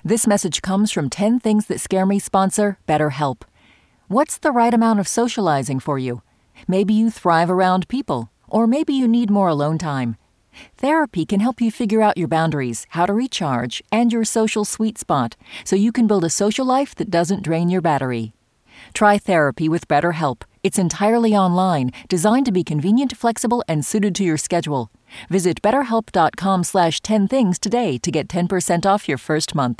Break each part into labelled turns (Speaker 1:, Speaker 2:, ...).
Speaker 1: This message comes from 10 Things That Scare Me sponsor BetterHelp. What's the right amount of socializing for you? Maybe you thrive around people, or maybe you need more alone time. Therapy can help you figure out your boundaries, how to recharge, and your social sweet spot, so you can build a social life that doesn't drain your battery. Try therapy with BetterHelp. It's entirely online, designed to be convenient, flexible, and suited to your schedule. Visit BetterHelp.com/10things today to get 10% off your first month.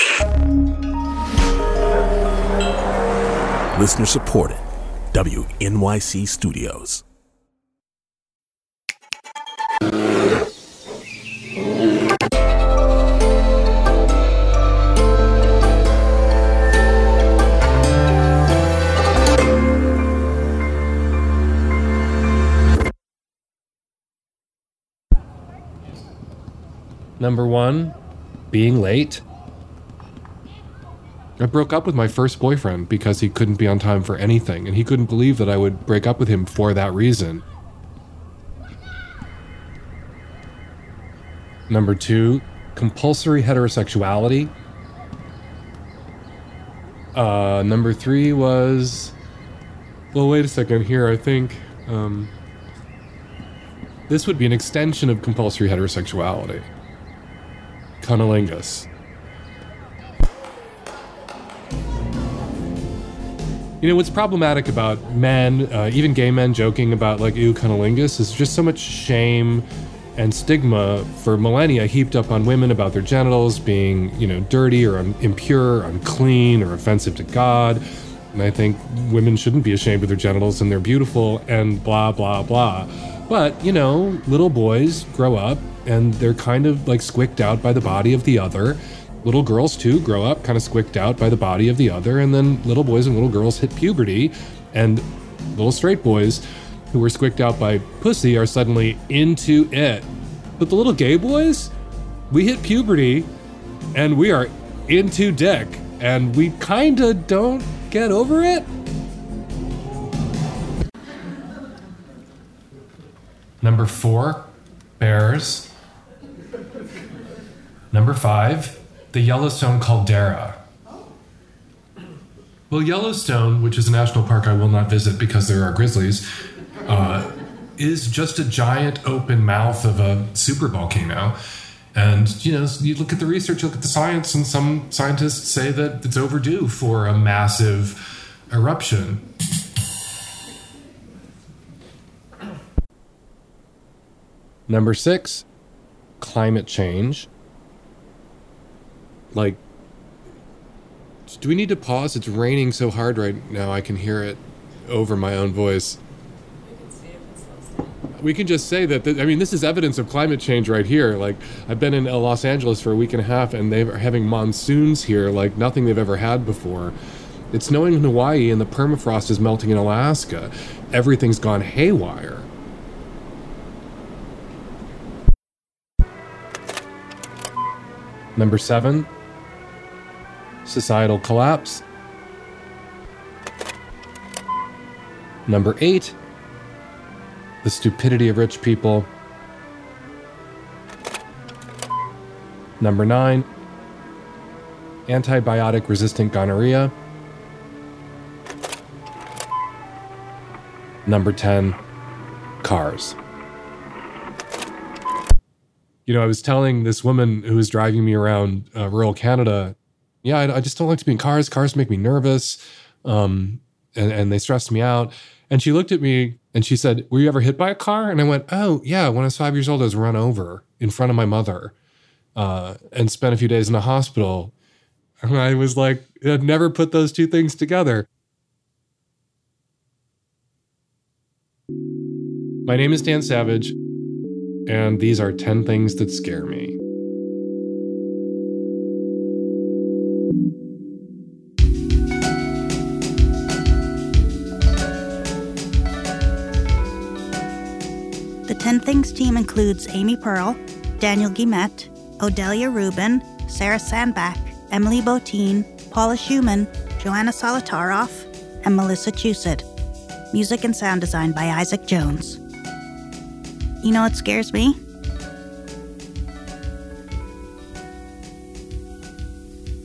Speaker 2: Listener supported. WNYC Studios.
Speaker 3: Number 1, being late. I broke up with my first boyfriend because he couldn't be on time for anything, and he couldn't believe that I would break up with him for that reason. Number 2, compulsory heterosexuality. Number 3 was... Well, wait a second here, I think... this would be an extension of compulsory heterosexuality. Cunnilingus. You know, what's problematic about men, even gay men joking about, like, ew, cunnilingus, is just so much shame and stigma for millennia heaped up on women about their genitals being, you know, dirty or impure, unclean, or offensive to God. And I think women shouldn't be ashamed of their genitals, and they're beautiful, and blah, blah, blah. But, you know, little boys grow up, and they're kind of, like, squicked out by the body of the other. Little girls, too, grow up kind of squicked out by the body of the other, and then little boys and little girls hit puberty, and little straight boys who were squicked out by pussy are suddenly into it. But the little gay boys, we hit puberty, and we are into dick, and we kinda don't get over it. Number 4, bears. Number 5, the Yellowstone caldera. Well, Yellowstone, which is a national park I will not visit because there are grizzlies, is just a giant open mouth of a supervolcano. And, you know, you look at the research, you look at the science, and some scientists say that it's overdue for a massive eruption. Number 6, climate change. Like, do we need to pause? It's raining so hard right now, I can hear it over my own voice. We can just say that, I mean, this is evidence of climate change right here. Like, I've been in Los Angeles for a week and a half, and they're having monsoons here like nothing they've ever had before. It's snowing in Hawaii, and the permafrost is melting in Alaska. Everything's gone haywire. Number 7, societal collapse. Number 8, the stupidity of rich people. Number 9, antibiotic-resistant gonorrhea. Number 10, cars. You know, I was telling this woman who was driving me around rural Canada, yeah, I just don't like to be in cars. Cars make me nervous, and they stress me out. And she looked at me and she said, were you ever hit by a car? And I went, oh, yeah, when I was 5 years old, I was run over in front of my mother and spent a few days in a hospital. And I was like, I'd never put those two things together. My name is Dan Savage, and these are 10 things that scare me.
Speaker 4: The 10 Things team includes Amy Pearl, Daniel Guillemette, Odelia Rubin, Sarah Sandbach, Emily Botine, Paula Schumann, Joanna Solitaroff, and Melissa Chusett. Music and sound design by Isaac Jones. You know what scares me?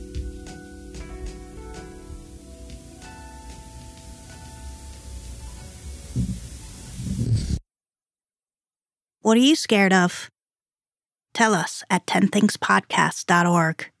Speaker 4: What are you scared of? Tell us at 10thingspodcast.org.